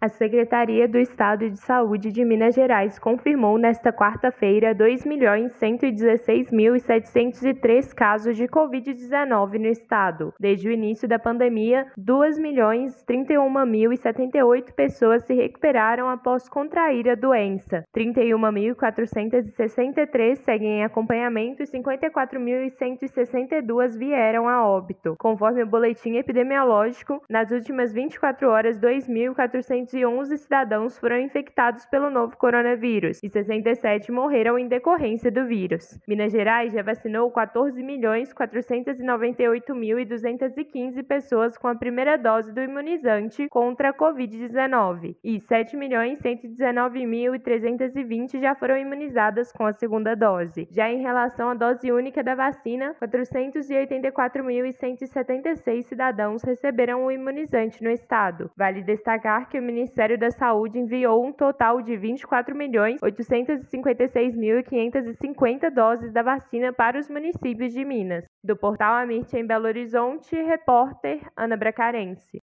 A Secretaria do Estado de Saúde de Minas Gerais confirmou nesta quarta-feira 2.116.703 casos de Covid-19 no estado. Desde o início da pandemia, 2.031.078 pessoas se recuperaram após contrair a doença. 31.463 seguem em acompanhamento e 54.162 vieram a óbito. Conforme o boletim epidemiológico, nas últimas 24 horas, 2.411 cidadãos foram infectados pelo novo coronavírus e 67 morreram em decorrência do vírus. Minas Gerais já vacinou 14.498.215 pessoas com a primeira dose do imunizante contra a Covid-19 e 7.119.320 já foram imunizadas com a segunda dose. Já em relação à dose única da vacina, 484.176 cidadãos receberam o imunizante no estado. Vale destacar que o Ministério da Saúde enviou um total de 24.856.550 doses da vacina para os municípios de Minas. Do portal Amirte em Belo Horizonte, repórter Ana Bracarense.